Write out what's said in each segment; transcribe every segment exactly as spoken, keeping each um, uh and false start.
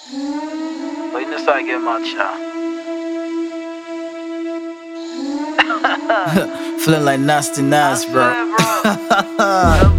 But you know, so I get mad, sha. Feeling like nasty Nas, bro. That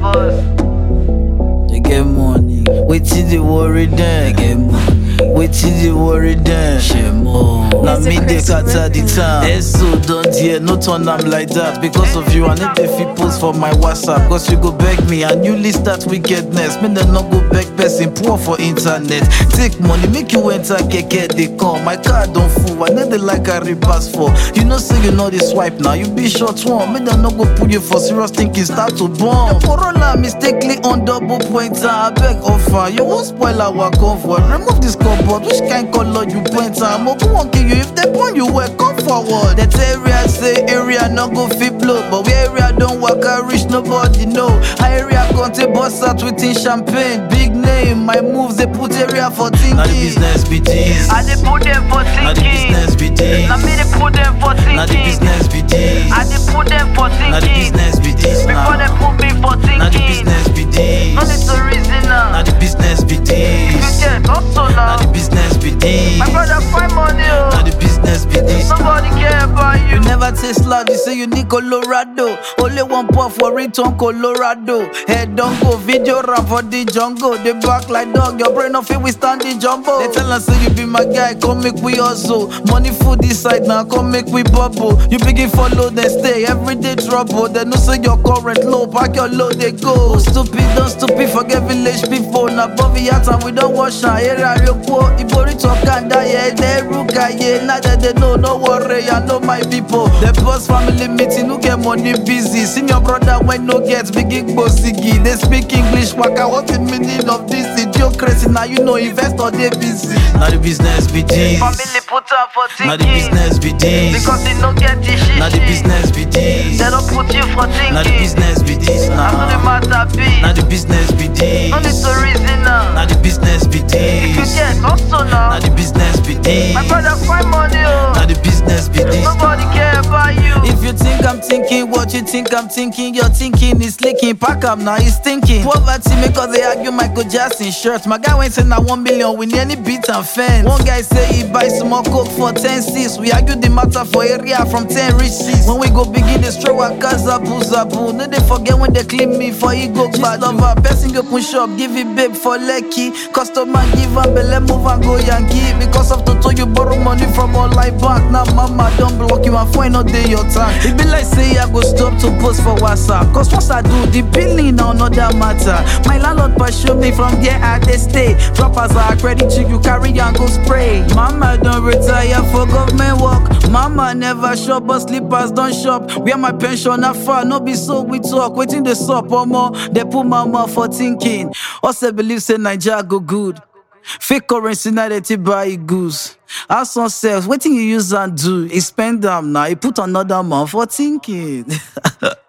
boss. You get money. Wait till the worry then. You get money. Wait till the worry then. Share more. Now me they cut at the time. Eh, so don't hear, no turn am like that. Because of you, I need the fit post for my WhatsApp. Cause you go beg me and you list that wickedness. Me then not go beg person poor for internet. Take money, make you enter keke, they come. My car don't fool, I need the like a repass for. You know say you know the swipe now, you be short one. Me then not go put you for serious thinking, start to bomb. The Corolla mistakenly on double pointer. I beg offer, you won't spoil our comfort. Remove this cupboard, which kind color you pointer? I'm open won't kill you if they point you well, come forward. That area say area no go fit blow, but where area don't work I reach nobody know. High area contain boss out within champagne, big name. My moves they put area for thinking. Now the business be this. I dey put them for thinking. Now the business be this. Now me dey put them for thinking. Now the business be this. I dey put them for thinking. Now the business be this. Before they put me for thinking. Now the business be this. No need to reason now. Now the business be You this. get also now. Now the business be this. My brother find money, oh. Now the business be this. Nobody care about you. You never taste loud, you say you need Colorado. Only one puff for return Colorado. Head don't go, video rap for the jungle. They back like dog, your brain off it, we stand the jumbo. They tell us say you be my guy, come make we hustle. Money food this side now, come make we bubble. You begin follow, then stay, everyday trouble. They no say your current low, pack your load, they go. Stupid, don't stupid, forget village people. Now Bobby and we don't wash our area, real poor. Ibori talk and die, yeah, they ruka, yeah. Now that they know, no worry, I know my people. The boss family meeting, who get money busy. Senior brother when no gets begin bossy. They speak English, waka, what the meaning of this? Idiocracy, now you know investor they busy. Now the business be this. Family put up for thinking. Now the business be this. Because they no get this shit. Now the business be this. They don't put you for thinking. Now the business be this. That's what the Now matter be. Now the business be this. No need to reason now. Now the business be You this. get also now. Now the business be this. My brother find money, oh. Now the business be this. Nobody care about you. If you think I'm thinking what you think I'm thinking, your thinking is leaking. Pack up now, he's thinking. Poverty make us they argue Michael Jackson shirt. My guy went in at one million with any beat and fence. One guy say he buy some more coke for ten cents. We argue the matter for area from ten rich seats. When we go begin the stroke, I zabu zabu. No they forget when they clean me for ego bad lover. Person open shop, give it babe for lucky. Customer give am belle move and go Yankee. Because of Toto you borrow money from online bank. Now mama don't block you and find no day your time. It be like say I go stop to post for WhatsApp. Cause once I do the billing now no that matter. My landlord pursue me from there I they stay. Droppers are credit check you carry and go spray. Mama don't retire for government work. Mama never shop but sleepers don't shop. Where my pension not far no be so we talk. Waiting the sup or more. They put mama for thinking. Also believe say Nigeria go good. Fake currency now they buy goose. As on self, waiting you use and do. He spend them now. He put another man for thinking.